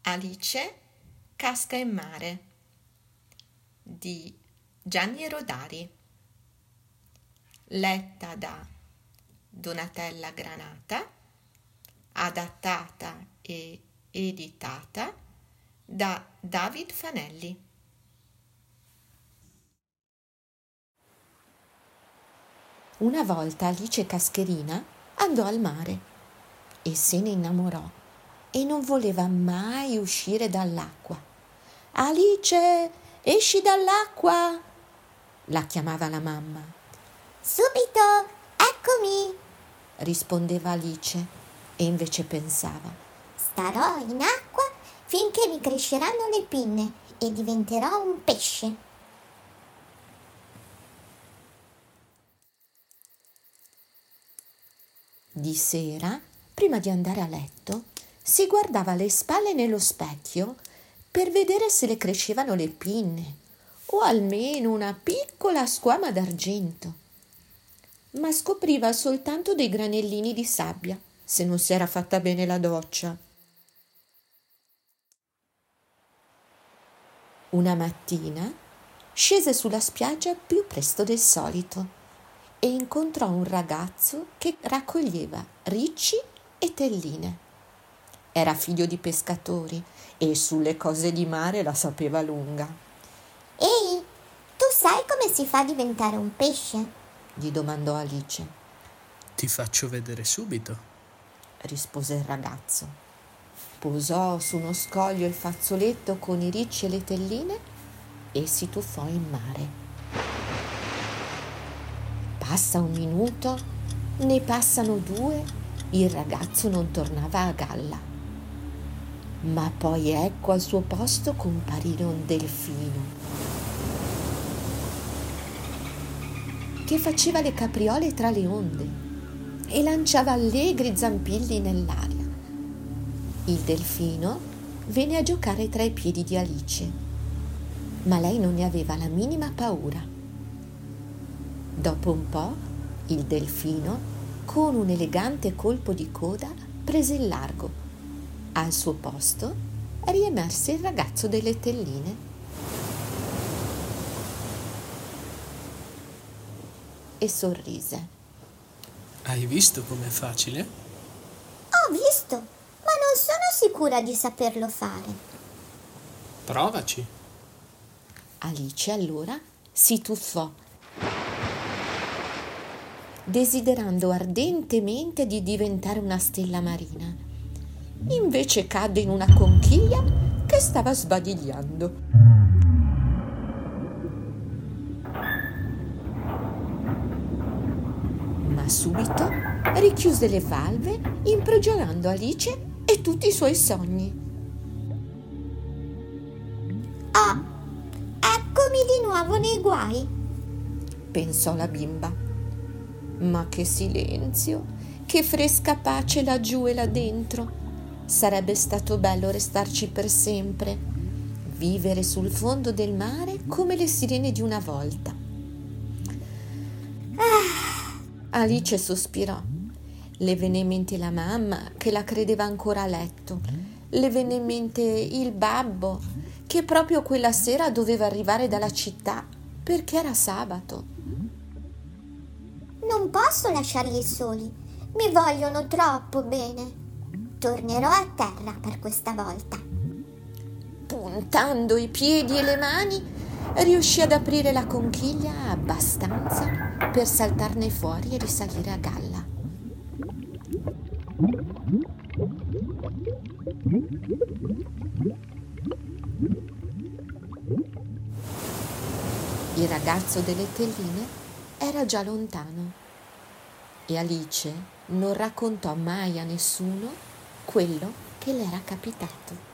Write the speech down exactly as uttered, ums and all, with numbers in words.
Alice casca in mare di Gianni Rodari, letta da Donatella Granata, adattata e editata da David Fanelli. Una volta Alice Cascherina andò al mare e se ne innamorò e non voleva mai uscire dall'acqua. Alice, esci dall'acqua! La chiamava la mamma. Subito, eccomi! Rispondeva Alice e invece pensava. Starò in acqua finché mi cresceranno le pinne e diventerò un pesce. Di sera, prima di andare a letto, si guardava le spalle nello specchio per vedere se le crescevano le pinne o almeno una piccola squama d'argento. Ma scopriva soltanto dei granellini di sabbia se non si era fatta bene la doccia. Una mattina scese sulla spiaggia più presto del solito e incontrò un ragazzo che raccoglieva ricci e telline. Era figlio di pescatori e sulle cose di mare la sapeva lunga. Ehi, tu sai come si fa a diventare un pesce? Gli domandò Alice. Ti faccio vedere subito, rispose il ragazzo. Posò su uno scoglio il fazzoletto con i ricci e le telline e si tuffò in mare. Passa un minuto, ne passano due, il ragazzo non tornava a galla. Ma poi ecco al suo posto comparire un delfino che faceva le capriole tra le onde e lanciava allegri zampilli nell'aria. Il delfino venne a giocare tra i piedi di Alice, ma lei non ne aveva la minima paura. Dopo un po', il delfino, con un elegante colpo di coda, prese il largo. Al suo posto riemerse il ragazzo delle telline. E sorrise. Hai visto com'è facile? Ho visto, ma non sono sicura di saperlo fare. Provaci. Alice allora si tuffò, desiderando ardentemente di diventare una stella marina. Invece cadde in una conchiglia che stava sbadigliando. Ma subito richiuse le valve, imprigionando Alice e tutti i suoi sogni. Ah, eccomi di nuovo nei guai, pensò la bimba. Ma che silenzio, che fresca pace laggiù e là dentro. Sarebbe stato bello restarci per sempre, vivere sul fondo del mare come le sirene di una volta. Ah, Alice sospirò. Le venne in mente la mamma che la credeva ancora a letto. Le venne in mente il babbo che proprio quella sera doveva arrivare dalla città perché era sabato. Non posso lasciarli soli, mi vogliono troppo bene. Tornerò a terra per questa volta. Puntando i piedi e le mani, riuscì ad aprire la conchiglia abbastanza per saltarne fuori e risalire a galla. Il ragazzo delle telline era già lontano e Alice non raccontò mai a nessuno quello che le era capitato.